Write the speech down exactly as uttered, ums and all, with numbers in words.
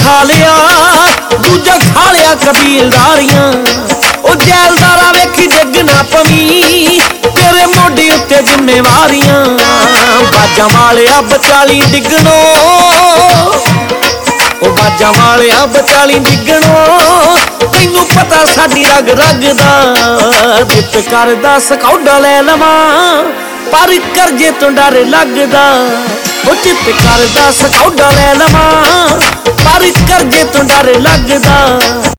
खा लिया दूजा खा लिया कबीलदारियां। ओ जैलदारा वेखी डिग ना पवी तेरे मोढे उत्ते जिम्मेवारियां। बाजा वालिया बचाली डिगणो ओ बाजा वालिया बचाली डिगणो तैनू पता साडी रग रग दा। दित करदा सकौडा लै लवां पर करजे तो डर लगदा। ओ चित करदा सकौडा लै लवां पर करजे तो डर लगदा।